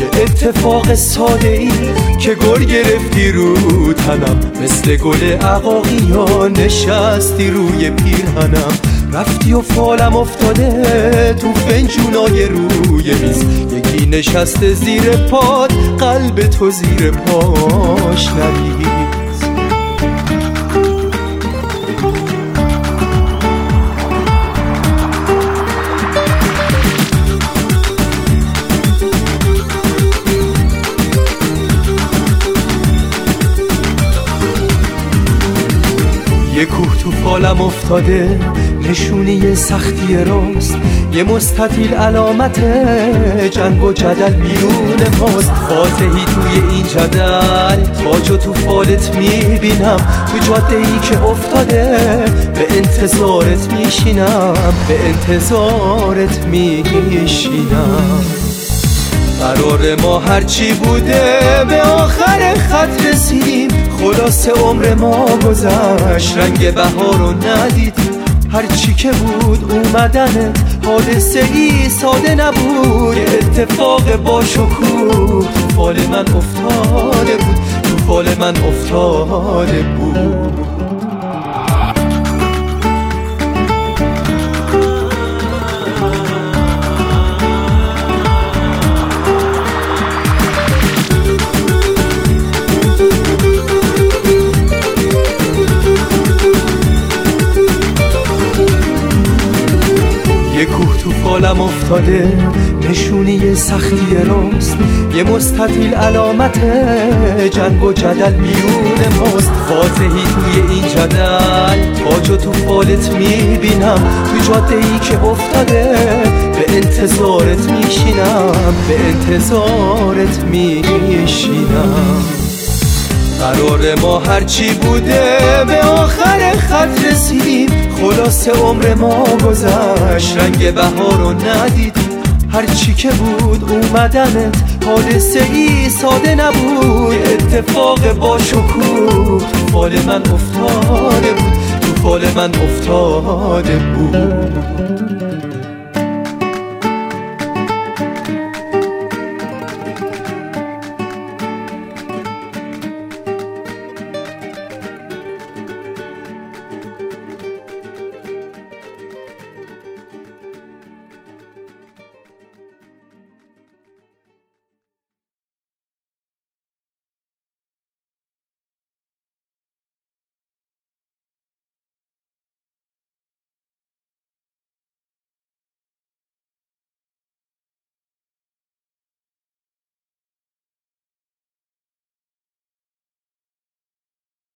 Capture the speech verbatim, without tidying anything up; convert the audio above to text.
یه اتفاق ساده ای که گل گرفتی رو تنم، مثل گل عقاقی ها نشستی روی پیرهنم. رفتی و فالم افتاده تو فنجونای روی میز، یکی نشسته زیر پاد قلب تو زیر پاش نریز. یه کوه تو فالم افتاده نشونی سختی راست، یه مستطیل علامت جنگ و جدل بیرون ماست. فاتحی توی این جدل تاجو تو فالت میبینم، تو جاده ای که افتاده به انتظارت میشینم، به انتظارت میشینم. قرار ما هرچی بوده به آخر خط رسیدیم، خلاص عمر ما گذشت رنگ بهار رو ندیدیم. هرچی که بود اومدنت حادثه ای ساده نبود، یه اتفاق با شکوه تو فال من افتاده بود، تو فال من افتاده بود. یه کوه تو فالم افتاده نشونی سختی راست، یه مستطیل علامت جنگ و جدل بیرون ماست. فاتحی توی این جدل تاجو تو فالت میبینم، تو جاده ای که افتاده به انتظارت میشینم، به انتظارت میشینم. قرار ما هرچی بوده به آخر خط رسیدیم، خلاص عمر ما گذشت رنگ بهار رو ندیدیم. هرچی که بود اومدنت حادثه ای ساده نبود، اتفاق با شکوه تو فال من افتاده بود، تو فال من افتاده بود.